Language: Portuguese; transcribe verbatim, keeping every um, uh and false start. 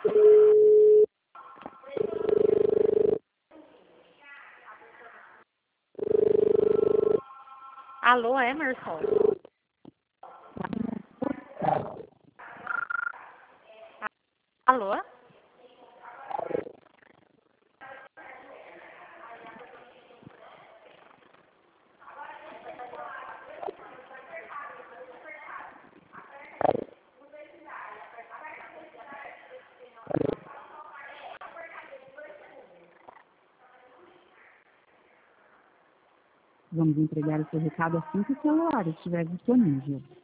Alô, Emerson? Alô? Vamos entregar o seu recado assim que o celular estiver disponível.